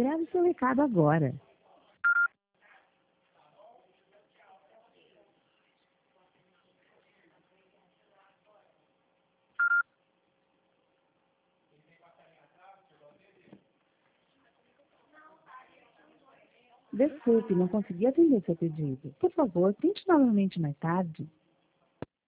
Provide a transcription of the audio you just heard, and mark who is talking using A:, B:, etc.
A: Grave seu recado agora. Desculpe, não consegui atender seu pedido. Por favor, tente novamente mais tarde.